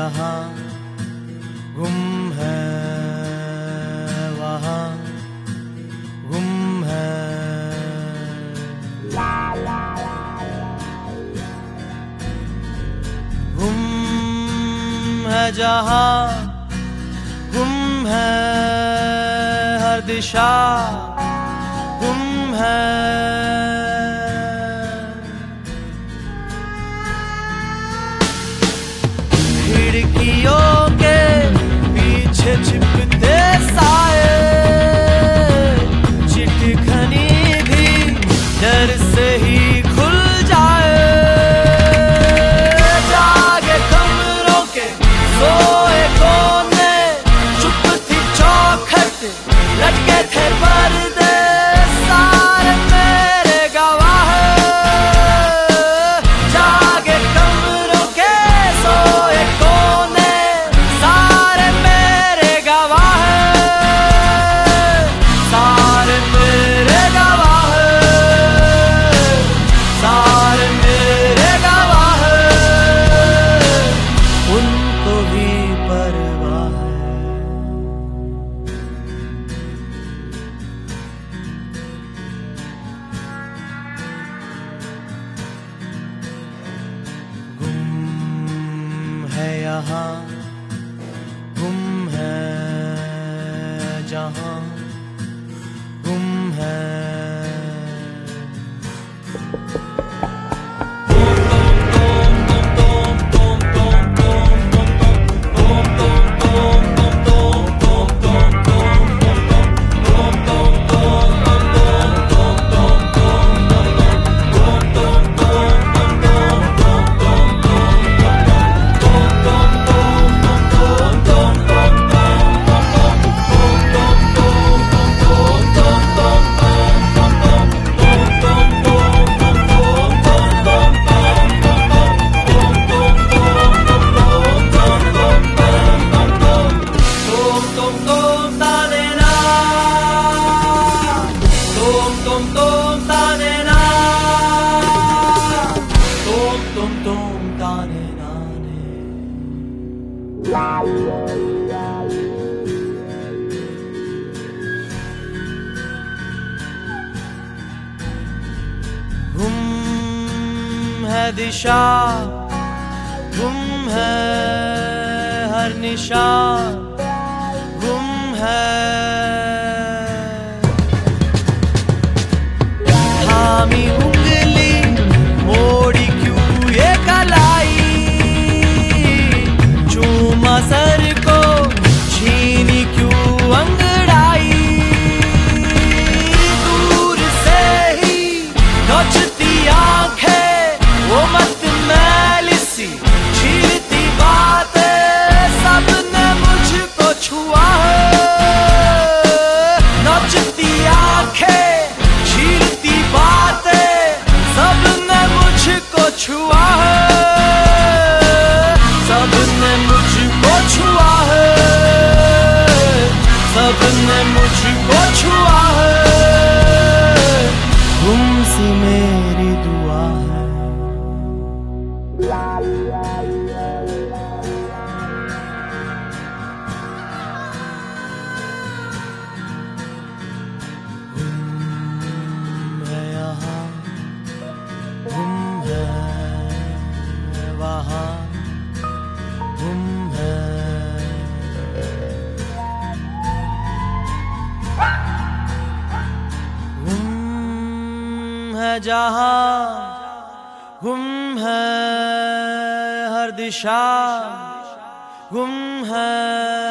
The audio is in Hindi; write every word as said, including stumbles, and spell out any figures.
यहाँ, गुम है वहाँ, गुम है। गुम है जहाँ, गुम है हर दिशा, गुम है। खिड़कियों के पीछे छिपते साए, चिटखनी भी डर से ही खुल जाए। जागे कमरों के सोए कोने, चुप थी चौखट, लटके थे पर्दे, सारे मेरे गवाह। जागे कमरों के सोए कोने, सारे मेरे गवाह, सारे मेरे गवाह, सारे मेरे गवाह। उनको ही परवाह है। गुम है यहाँ, गुम है जहाँ, गुम है। गुम है दिशा, गुम है हर निशान, गुम है। थामी उंगली मोड़ी क्यों ये कलाई, चूमा सर को छीनी क्यों अंगड़ाई। दूर से ही नोचती आंखें वो मत मैली सी, छीलती बातें सबने मुझको छुआ है। नोचती आंखें, छीलती बातें सबने मुझको छुआ है, सबने मुझको छुआ है, सबने मुझको छुआ है। तुमसे मेरी दुआ है। गुम है यहाँ, गुम है वहाँ, गुम है। गुम है जहाँ, गुम है हर दिशा, गुम है।